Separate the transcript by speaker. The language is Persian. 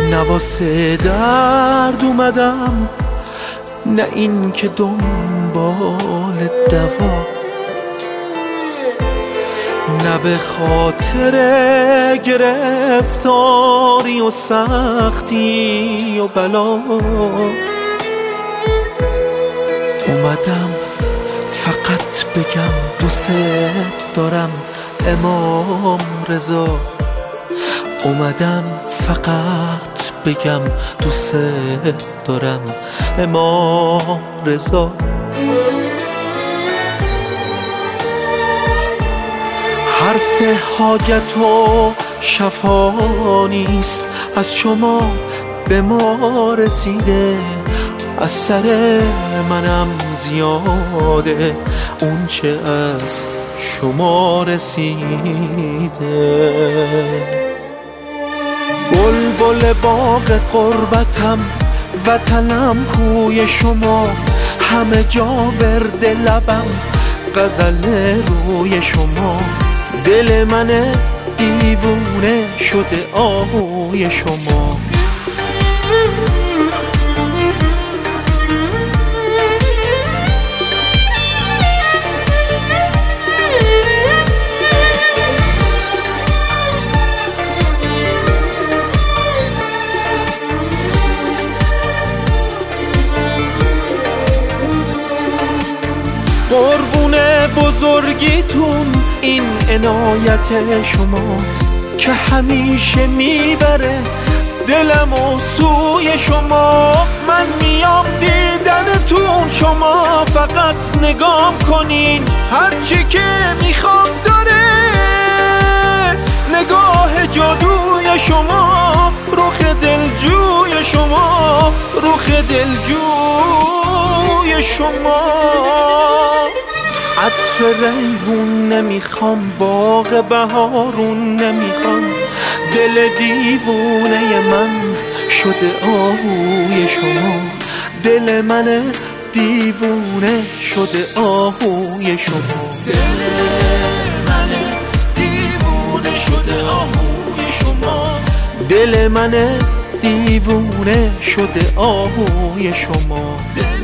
Speaker 1: نه واسه درد اومدم، نه این که دنبال دوا، نه به خاطر گرفتاری و سختی و بلا. اومدم فقط بگم دوست دارم امام رضا، اومدم فقط بگم دوست دارم امام رضا. حرف حاجت و شفا نیست، از شما به ما رسیده، از سر منم زیاده اون چه از شما رسیده. بلبل باغ قربتم، وطنم کوی شما، همه جا ورد لبم غزل روی شما. دل من دیوونه شده آهوی شما. قربون بزرگیتون این عنایت شماست که همیشه میبره دلم و سوی شما. من میام دیدنتون، شما فقط نگام کنین، هرچی که میخوام داره نگاه جادوی شما، رخ دلجوی شما، رخ دلجوی شما. عطر ریحون نمیخوام، باغ بهارون نمیخوام، دل دیوونه من شده آهوی شما. دل من دیوونه شده آهوی شما. دل من دیوونه شده آهوی شما. دل من دیوونه شده آهوی شما.